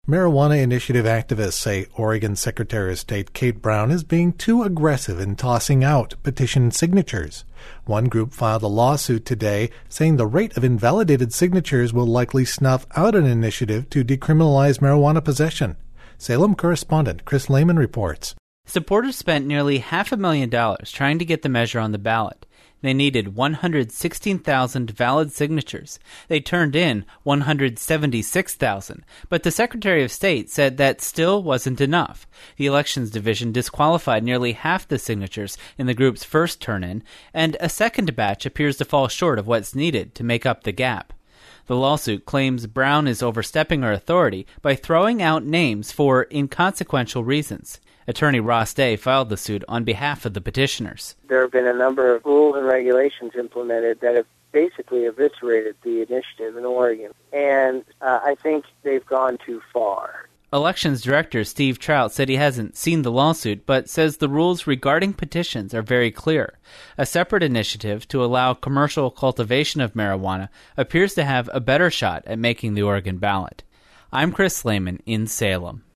Marijuana Initiative activists say Oregon Secretary of State Kate Brown is being too aggressive in tossing out petition signatures. One group filed a lawsuit today saying the rate of invalidated signatures will likely snuff out an initiative to decriminalize marijuana possession. Salem correspondent Chris Lehman reports. Supporters spent nearly $500,000 trying to get the measure on the ballot. They needed 116,000 valid signatures. They turned in 176,000, but the Secretary of State said that still wasn't enough. The Elections Division disqualified nearly half the signatures in the group's first turn-in, and a second batch appears to fall short of what's needed to make up the gap. The lawsuit claims Brown is overstepping her authority by throwing out names for inconsequential reasons. Attorney Ross Day filed the suit on behalf of the petitioners. There have been a number of rules and regulations implemented that have basically eviscerated the initiative in Oregon, and I think they've gone too far. Elections Director Steve Trout said he hasn't seen the lawsuit, but says the rules regarding petitions are very clear. A separate initiative to allow commercial cultivation of marijuana appears to have a better shot at making the Oregon ballot. I'm Chris Lehman in Salem.